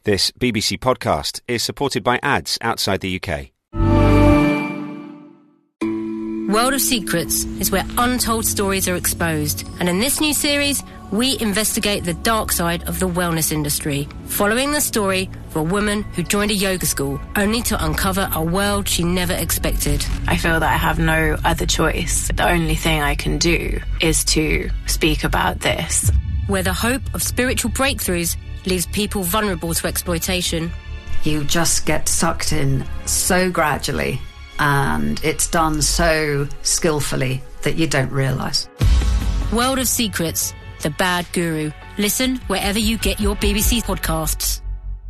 This BBC podcast is supported by ads outside the UK. World of Secrets is where untold stories are exposed. And in this new series, we investigate the dark side of the wellness industry, following the story of a woman who joined a yoga school only to uncover a world she never expected. I feel that I have no other choice. The only thing I can do is to speak about this. Where the hope of spiritual breakthroughs leaves people vulnerable to exploitation. You just get sucked in so gradually, and it's done so skillfully that you don't realise. World of Secrets, The Bad Guru. Listen wherever you get your BBC podcasts.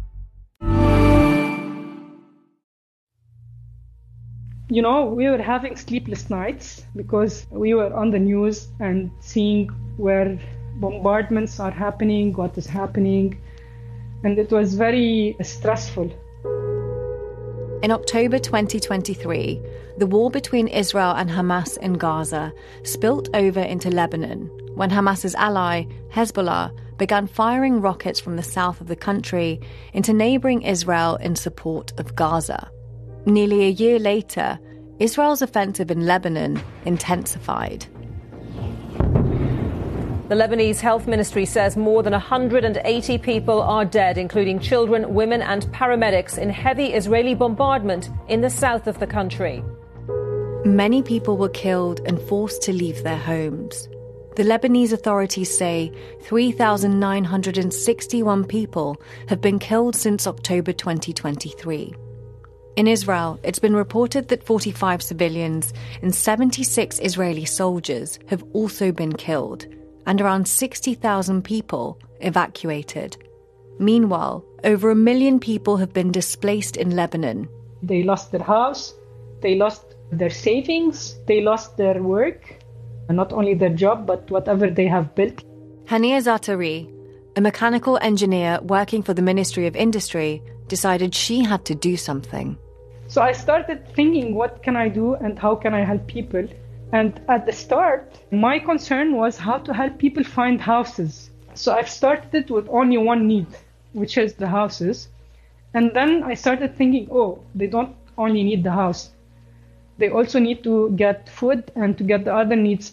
You know, we were having sleepless nights because we were on the news and seeing where bombardments are happening, what is happening, and it was very stressful. In October 2023, the war between Israel and Hamas in Gaza spilt over into Lebanon when Hamas's ally, Hezbollah, began firing rockets from the south of the country into neighbouring Israel in support of Gaza. Nearly a year later, Israel's offensive in Lebanon intensified. The Lebanese Health Ministry says more than 180 people are dead, including children, women and paramedics, in heavy Israeli bombardment in the south of the country. Many people were killed and forced to leave their homes. The Lebanese authorities say 3,961 people have been killed since October 2023. In Israel, it's been reported that 45 civilians and 76 Israeli soldiers have also been killed, and around 60,000 people evacuated. Meanwhile, over 1 million people have been displaced in Lebanon. They lost their house, they lost their savings, they lost their work, and not only their job, but whatever they have built. Hania Zaatari, a mechanical engineer working for the Ministry of Industry, decided she had to do something. So I started thinking, what can I do and how can I help people? And at the start, my concern was how to help people find houses. So I've started with only one need, which is the houses. And then I started thinking, they don't only need the house. They also need to get food and to get the other needs.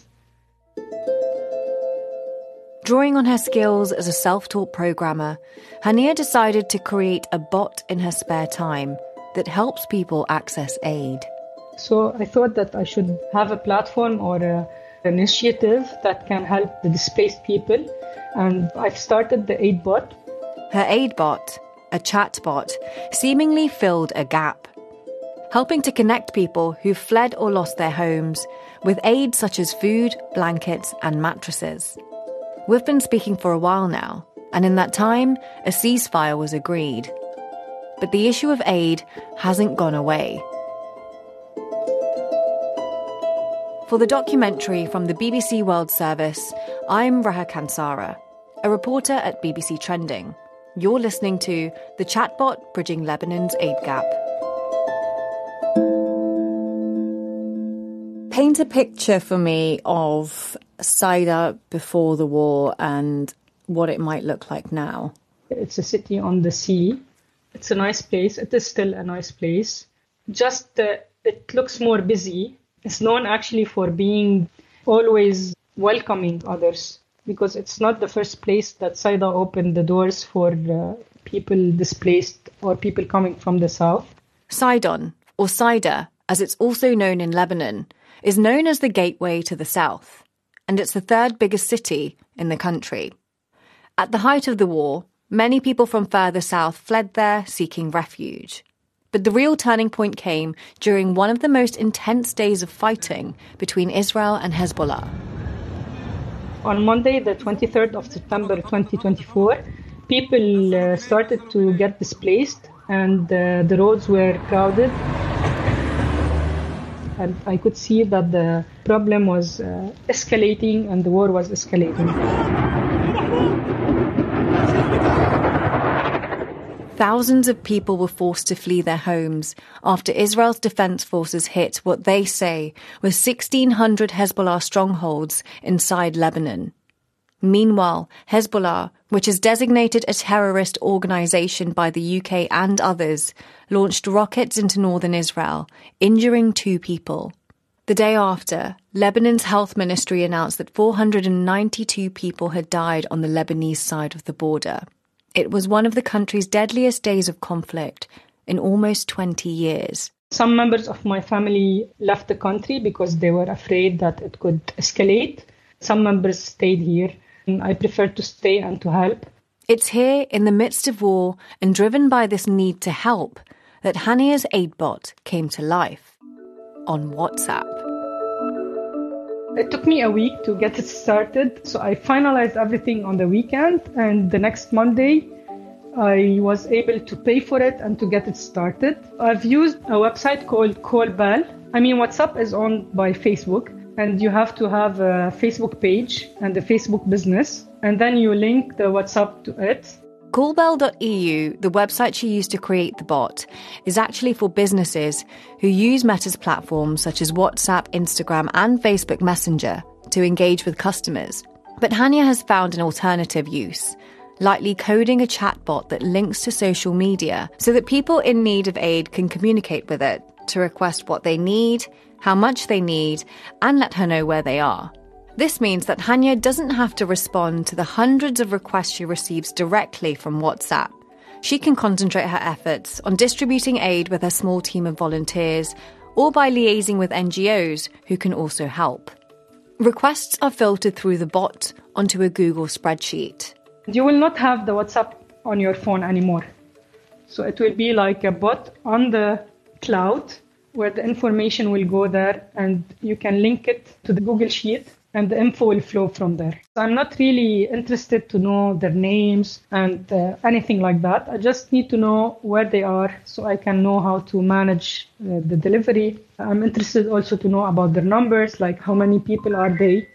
Drawing on her skills as a self-taught programmer, Hania decided to create a bot in her spare time that helps people access aid. So I thought that I should have a platform or an initiative that can help the displaced people. And I've started the Aid Bot. Her Aid Bot, a chat bot, seemingly filled a gap, helping to connect people who fled or lost their homes with aid such as food, blankets and mattresses. We've been speaking for a while now, and in that time, a ceasefire was agreed. But the issue of aid hasn't gone away. For the documentary from the BBC World Service, I'm Raha Kansara, a reporter at BBC Trending. You're listening to The Chatbot Bridging Lebanon's Aid Gap. Paint a picture for me of Saida before the war and what it might look like now. It's a city on the sea. It's a nice place. It is still a nice place. Just it looks more busy. It's known actually for being always welcoming others, because it's not the first place that Saida opened the doors for people displaced or people coming from the south. Sidon, or Saida, as it's also known in Lebanon, is known as the gateway to the south, and it's the third biggest city in the country. At the height of the war, many people from further south fled there seeking refuge. But the real turning point came during one of the most intense days of fighting between Israel and Hezbollah. On Monday, the 23rd of September 2024, people started to get displaced and the roads were crowded. And I could see that the problem was escalating and the war was escalating. Thousands of people were forced to flee their homes after Israel's defense forces hit what they say were 1,600 Hezbollah strongholds inside Lebanon. Meanwhile, Hezbollah which is designated a terrorist organisation by the UK and others, launched rockets into northern Israel, injuring 2 people. The day after, Lebanon's health ministry announced that 492 people had died on the Lebanese side of the border. It was one of the country's deadliest days of conflict in almost 20 years. Some members of my family left the country because they were afraid that it could escalate. Some members stayed here. I prefer to stay and to help. It's here, in the midst of war and driven by this need to help, that Hania's AidBot came to life on WhatsApp. It took me a week to get it started, so I finalized everything on the weekend, and the next Monday I was able to pay for it and to get it started. I've used a website called Callbell. WhatsApp is owned by Facebook, and you have to have a Facebook page and a Facebook business, and then you link the WhatsApp to it. Callbell.eu, the website she used to create the bot, is actually for businesses who use Meta's platforms such as WhatsApp, Instagram and Facebook Messenger to engage with customers. But Hania has found an alternative use, lightly coding a chatbot that links to social media so that people in need of aid can communicate with it to request what they need, how much they need, and let her know where they are. This means that Hania doesn't have to respond to the hundreds of requests she receives directly from WhatsApp. She can concentrate her efforts on distributing aid with her small team of volunteers or by liaising with NGOs who can also help. Requests are filtered through the bot onto a Google spreadsheet. You will not have the WhatsApp on your phone anymore. So it will be like a bot on the cloud where the information will go there and you can link it to the Google Sheet and the info will flow from there. So I'm not really interested to know their names and anything like that. I just need to know where they are so I can know how to manage the delivery. I'm interested also to know about their numbers, like how many people are they.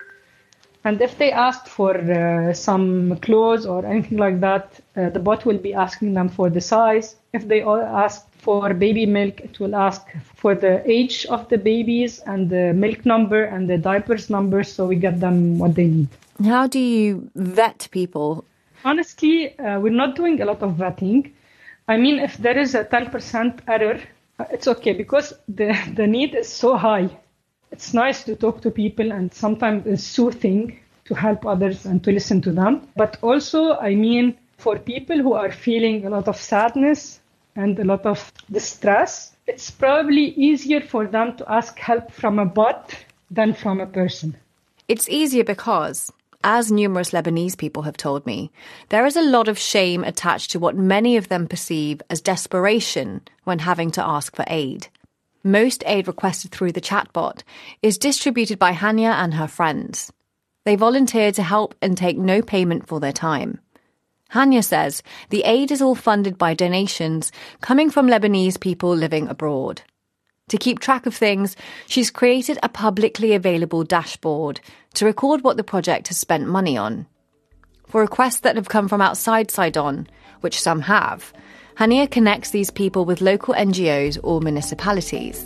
And if they ask for some clothes or anything like that, the bot will be asking them for the size. If they all ask for baby milk, it will ask for the age of the babies and the milk number and the diapers number so we get them what they need. How do you vet people? Honestly, we're not doing a lot of vetting. If there is a 10% error, it's okay because the need is so high. It's nice to talk to people and sometimes it's soothing to help others and to listen to them. But also, for people who are feeling a lot of sadness and a lot of distress, it's probably easier for them to ask help from a bot than from a person. It's easier because, as numerous Lebanese people have told me, there is a lot of shame attached to what many of them perceive as desperation when having to ask for aid. Most aid requested through the chatbot is distributed by Hania and her friends. They volunteer to help and take no payment for their time. Hania says the aid is all funded by donations coming from Lebanese people living abroad. To keep track of things, she's created a publicly available dashboard to record what the project has spent money on. For requests that have come from outside Sidon, which some have, Hania connects these people with local NGOs or municipalities.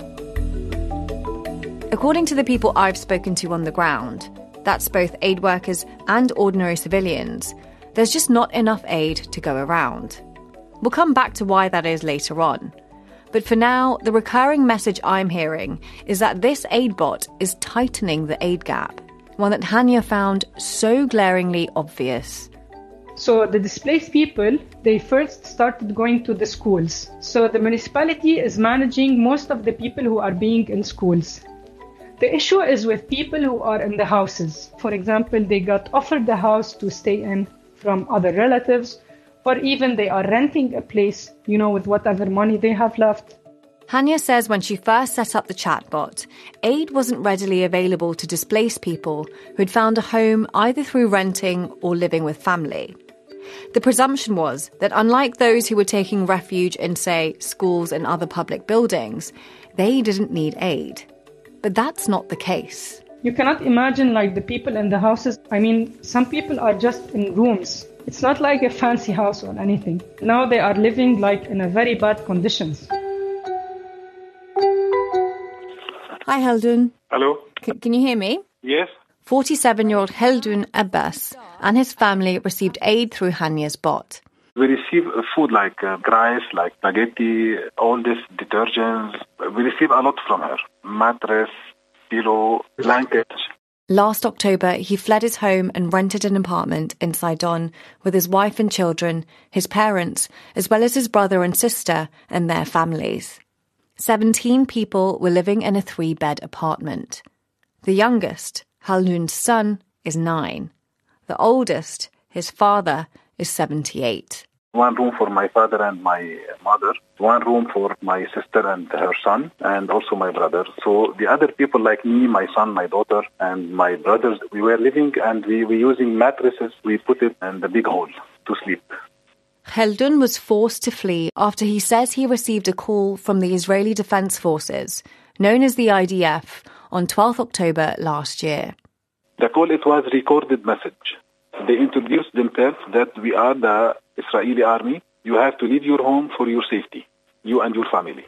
According to the people I've spoken to on the ground, that's both aid workers and ordinary civilians, there's just not enough aid to go around. We'll come back to why that is later on. But for now, the recurring message I'm hearing is that this aid bot is tightening the aid gap, one that Hania found so glaringly obvious. So the displaced people, they first started going to the schools. So the municipality is managing most of the people who are being in schools. The issue is with people who are in the houses. For example, they got offered the house to stay in from other relatives, or even they are renting a place, with whatever money they have left. Hania says when she first set up the chatbot, aid wasn't readily available to displaced people who'd found a home either through renting or living with family. The presumption was that unlike those who were taking refuge in, say, schools and other public buildings, they didn't need aid. But that's not the case. You cannot imagine the people in the houses. Some people are just in rooms. It's not like a fancy house or anything. Now they are living in a very bad conditions. Hi, Haldun. Hello? Can you hear me? Yes. 47-year-old Khaldun Abbas and his family received aid through Hanya's bot. We receive food like rice, like spaghetti, all these detergents. We receive a lot from her. Mattress, pillow, blankets. Last October, he fled his home and rented an apartment in Sidon with his wife and children, his parents, as well as his brother and sister and their families. 17 people were living in a 3-bed apartment. The youngest, Khaldun's son, is 9. The oldest, his father, is 78. One room for my father and my mother, one room for my sister and her son, and also my brother. So the other people like me, my son, my daughter, and my brothers, we were living and we were using mattresses. We put it in the big hole to sleep. Khaldun was forced to flee after he says he received a call from the Israeli Defense Forces, known as the IDF, on 12th October last year. The call, it was a recorded message. They introduced themselves that we are the Israeli army. You have to leave your home for your safety, you and your family.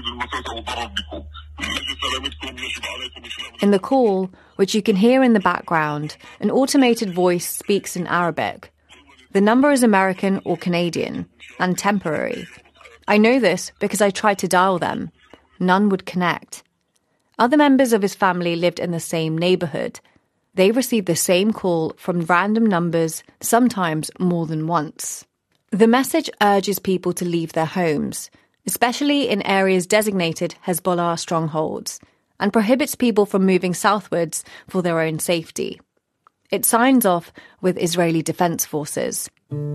In the call, which you can hear in the background, an automated voice speaks in Arabic. The number is American or Canadian, and temporary. I know this because I tried to dial them. None would connect. Other members of his family lived in the same neighbourhood. They received the same call from random numbers, sometimes more than once. The message urges people to leave their homes, especially in areas designated Hezbollah strongholds, and prohibits people from moving southwards for their own safety. It signs off with Israeli Defense Forces.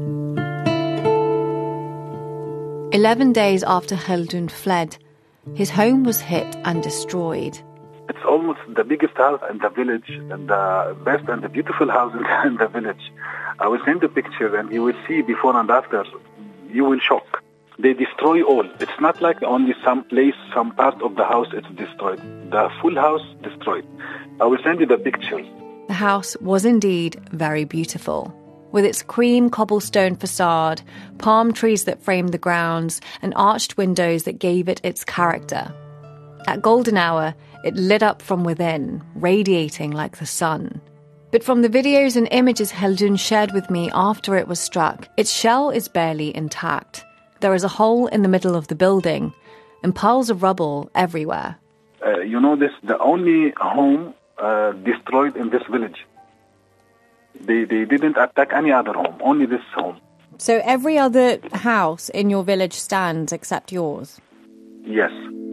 11 days after Khaldun fled, his home was hit and destroyed. It's almost the biggest house in the village and the best and the beautiful house in the village. I will send a picture and you will see before and after. You will shock. They destroy all. It's not like only some place, some part of the house it's destroyed. The full house destroyed. I will send you the pictures. The house was indeed very beautiful, with its cream cobblestone facade, palm trees that framed the grounds, and arched windows that gave it its character. At golden hour, it lit up from within, radiating like the sun. But from the videos and images Khaldun shared with me after it was struck, its shell is barely intact. There is a hole in the middle of the building, and piles of rubble everywhere. The only home destroyed in this village. They didn't attack any other home, only this home. So every other house in your village stands except yours? Yes.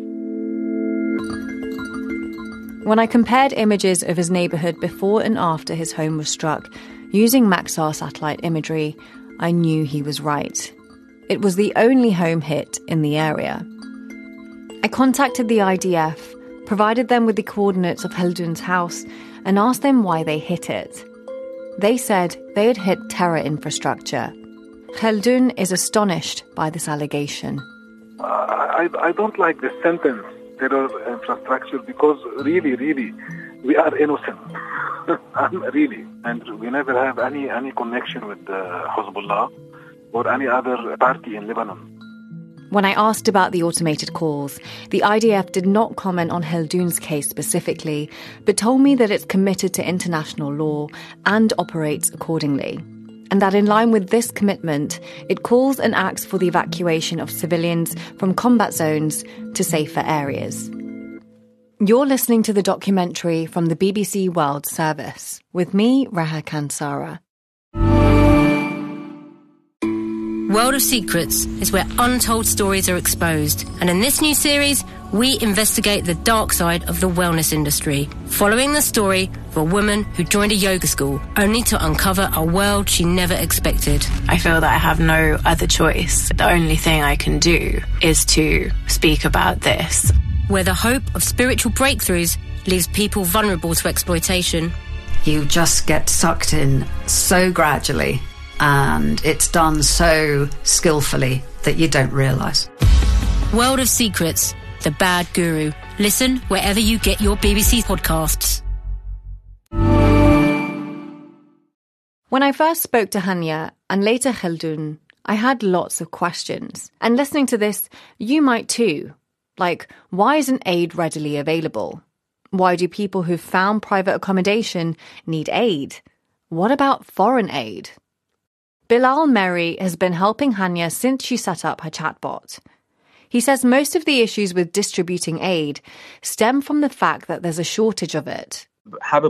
When I compared images of his neighbourhood before and after his home was struck, using Maxar satellite imagery, I knew he was right. It was the only home hit in the area. I contacted the IDF, provided them with the coordinates of Khaldun's house, and asked them why they hit it. They said they had hit terror infrastructure. Khaldun is astonished by this allegation. I don't like this sentence, terror infrastructure, because really, we are innocent. Really. And we never have any connection with Hezbollah or any other party in Lebanon. When I asked about the automated calls, the IDF did not comment on Khaldun's case specifically, but told me that it's committed to international law and operates accordingly. And that in line with this commitment, it calls and acts for the evacuation of civilians from combat zones to safer areas. You're listening to the documentary from the BBC World Service, with me, Reha Kansara. World of Secrets is where untold stories are exposed. And in this new series, we investigate the dark side of the wellness industry, following the story of a woman who joined a yoga school only to uncover a world she never expected. I feel that I have no other choice. The only thing I can do is to speak about this. Where the hope of spiritual breakthroughs leaves people vulnerable to exploitation. You just get sucked in so gradually, and it's done so skillfully that you don't realise. World of Secrets, The Bad Guru. Listen wherever you get your BBC podcasts. When I first spoke to Hanya and later Khaldun, I had lots of questions. And listening to this, you might too. Like, why isn't aid readily available? Why do people who've found private accommodation need aid? What about foreign aid? Bilal Meri has been helping Hania since she set up her chatbot. He says most of the issues with distributing aid stem from the fact that there's a shortage of it. Some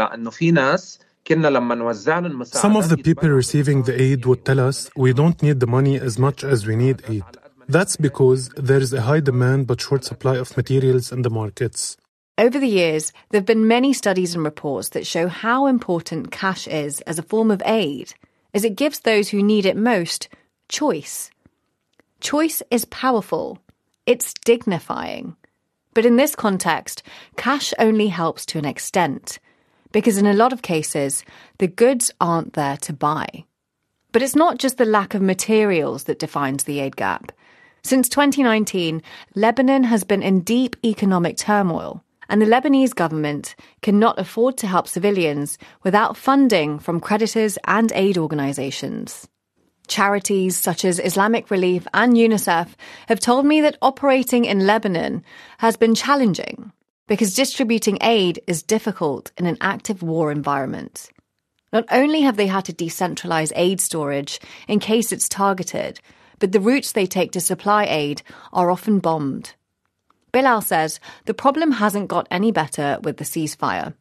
of the people receiving the aid would tell us we don't need the money as much as we need aid. That's because there is a high demand but short supply of materials in the markets. Over the years, there have been many studies and reports that show how important cash is as a form of aid, as it gives those who need it most choice. Choice is powerful. It's dignifying. But in this context, cash only helps to an extent, because in a lot of cases, the goods aren't there to buy. But it's not just the lack of materials that defines the aid gap. Since 2019, Lebanon has been in deep economic turmoil, and the Lebanese government cannot afford to help civilians without funding from creditors and aid organisations. Charities such as Islamic Relief and UNICEF have told me that operating in Lebanon has been challenging because distributing aid is difficult in an active war environment. Not only have they had to decentralise aid storage in case it's targeted, but the routes they take to supply aid are often bombed. Bilal says the problem hasn't got any better with the ceasefire.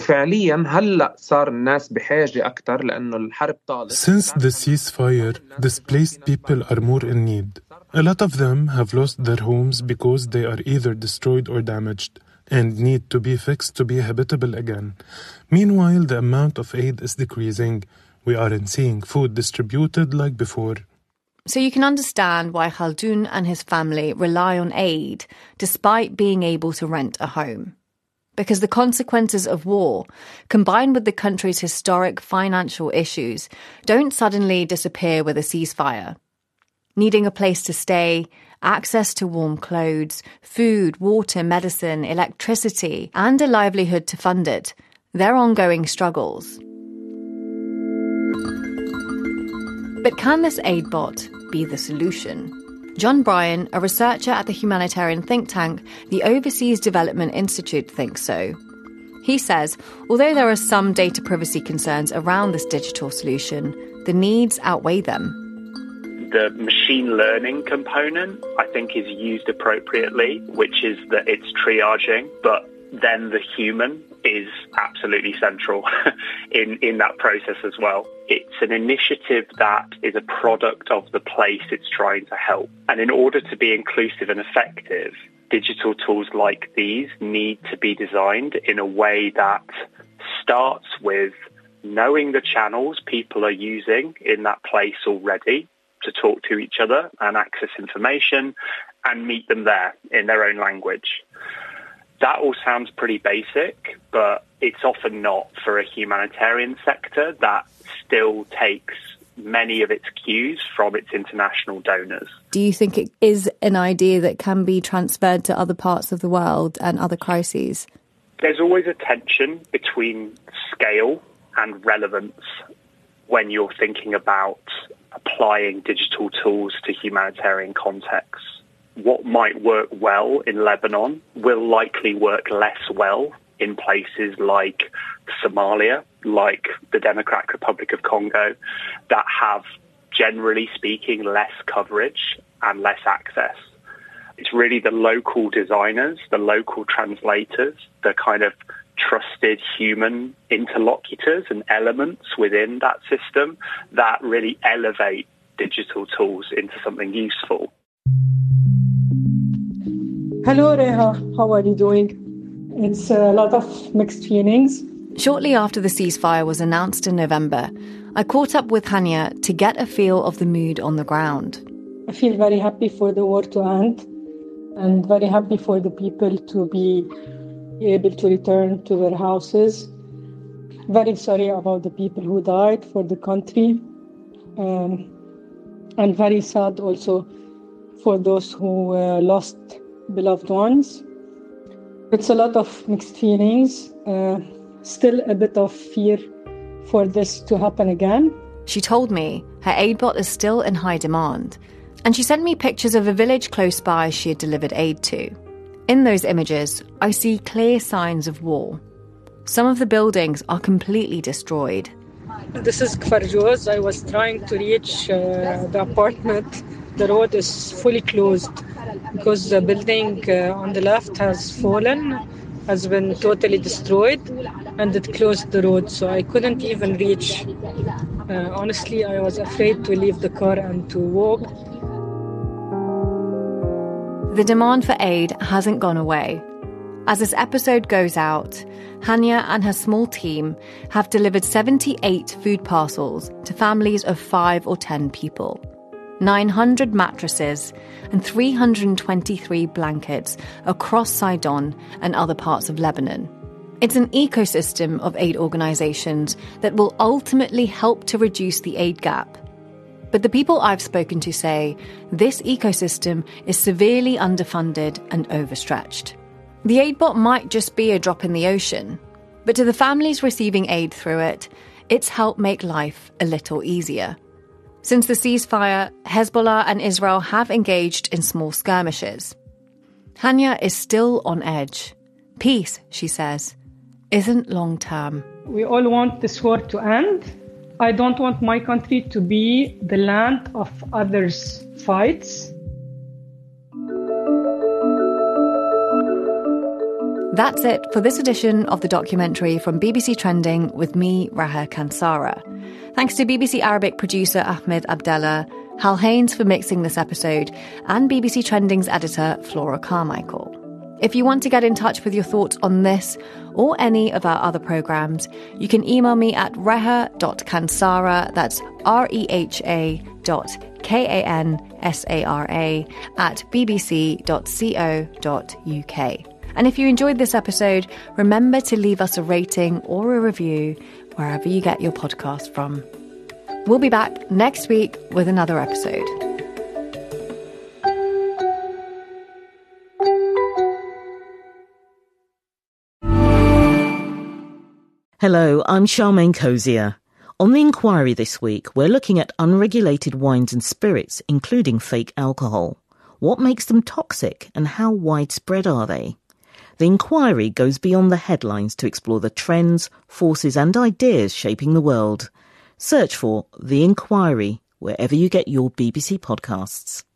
Since the ceasefire, displaced people are more in need. A lot of them have lost their homes because they are either destroyed or damaged and need to be fixed to be habitable again. Meanwhile, the amount of aid is decreasing. We aren't seeing food distributed like before. So you can understand why Khaldoun and his family rely on aid despite being able to rent a home. Because the consequences of war, combined with the country's historic financial issues, don't suddenly disappear with a ceasefire. Needing a place to stay, access to warm clothes, food, water, medicine, electricity, and a livelihood to fund it, they're ongoing struggles. But can this aid bot be the solution? John Bryan, a researcher at the humanitarian think tank, the Overseas Development Institute, thinks so. He says, although there are some data privacy concerns around this digital solution, the needs outweigh them. The machine learning component, I think, is used appropriately, which is that it's triaging, but then the human is absolutely central in that process as well. It's an initiative that is a product of the place it's trying to help. And in order to be inclusive and effective, digital tools like these need to be designed in a way that starts with knowing the channels people are using in that place already to talk to each other and access information and meet them there in their own language. That all sounds pretty basic, but it's often not for a humanitarian sector that still takes many of its cues from its international donors. Do you think it is an idea that can be transferred to other parts of the world and other crises? There's always a tension between scale and relevance when you're thinking about applying digital tools to humanitarian contexts. What might work well in Lebanon will likely work less well in places like Somalia, like the Democratic Republic of Congo, that have, generally speaking, less coverage and less access. It's really the local designers, the local translators, the kind of trusted human interlocutors and elements within that system that really elevate digital tools into something useful. Hello, Reha. How are you doing? It's a lot of mixed feelings. Shortly after the ceasefire was announced in November, I caught up with Hania to get a feel of the mood on the ground. I feel very happy for the war to end and very happy for the people to be able to return to their houses. Very sorry about the people who died for the country. And very sad also for those who lost beloved ones. It's a lot of mixed feelings, still a bit of fear for this to happen again. She told me her aid bot is still in high demand, and she sent me pictures of a village close by she had delivered aid to. In those images, I see clear signs of war. Some of the buildings are completely destroyed. This is Kfar Joz. I was trying to reach the apartment. The road is fully closed because the building on the left has fallen, has been totally destroyed, and it closed the road, so I couldn't even reach. Honestly, I was afraid to leave the car and to walk. The demand for aid hasn't gone away. As this episode goes out, Hania and her small team have delivered 78 food parcels to families of 5 or 10 people, 900 mattresses and 323 blankets across Sidon and other parts of Lebanon. It's an ecosystem of aid organisations that will ultimately help to reduce the aid gap. But the people I've spoken to say this ecosystem is severely underfunded and overstretched. The aid bot might just be a drop in the ocean, but to the families receiving aid through it, it's helped make life a little easier. Since the ceasefire, Hezbollah and Israel have engaged in small skirmishes. Hania is still on edge. Peace, she says, isn't long-term. We all want this war to end. I don't want my country to be the land of others' fights. That's it for this edition of the documentary from BBC Trending with me, Raha Kansara. Thanks to BBC Arabic producer Ahmed Abdallah, Hal Haynes for mixing this episode, and BBC Trending's editor Flora Carmichael. If you want to get in touch with your thoughts on this or any of our other programmes, you can email me at reha.kansara, that's reha.kansara @bbc.co.uk. And if you enjoyed this episode, remember to leave us a rating or a review wherever you get your podcast from. We'll be back next week with another episode. Hello, I'm Charmaine Cozier. On The Inquiry this week, we're looking at unregulated wines and spirits, including fake alcohol. What makes them toxic and how widespread are they? The Inquiry goes beyond the headlines to explore the trends, forces and ideas shaping the world. Search for The Inquiry wherever you get your BBC podcasts.